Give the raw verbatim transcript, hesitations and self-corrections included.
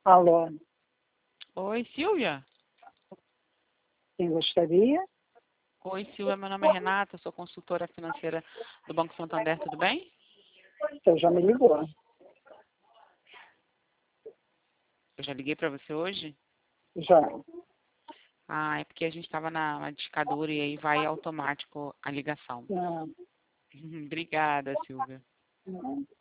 Alô, Oi, Silvia? quem gostaria? Oi, Silvia, meu nome é Renata, sou consultora financeira do Banco Santander, tudo bem? Você já me ligou. Eu já liguei para você hoje? Já. Ah, é porque a gente estava na, na discadura e aí vai automático a ligação. Não, Obrigada, Silvia. não.